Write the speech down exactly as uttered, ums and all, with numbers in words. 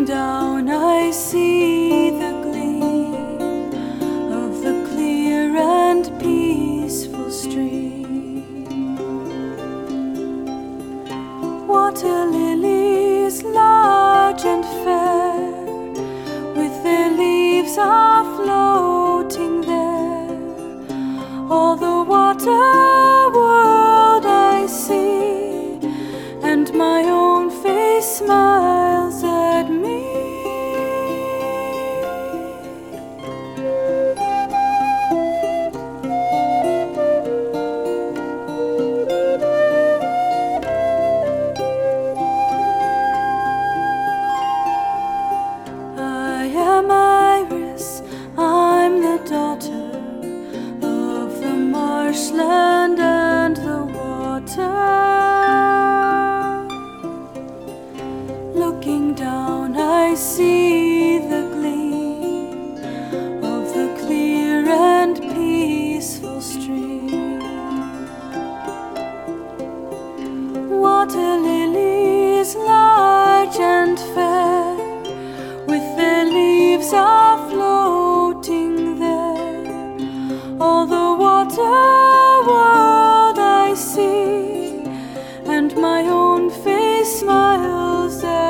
down I see the gleam of the clear and peaceful stream. Water lilies large and fair, with their leaves are floating there. All the water world I see, and my own face smiles at me. I am Iris, I'm the daughter of the marshland and the water. Looking down I see the gleam of the clear and peaceful stream. Water lilies large and fair, with their leaves are floating there. All the water world I see, and my own face smiles at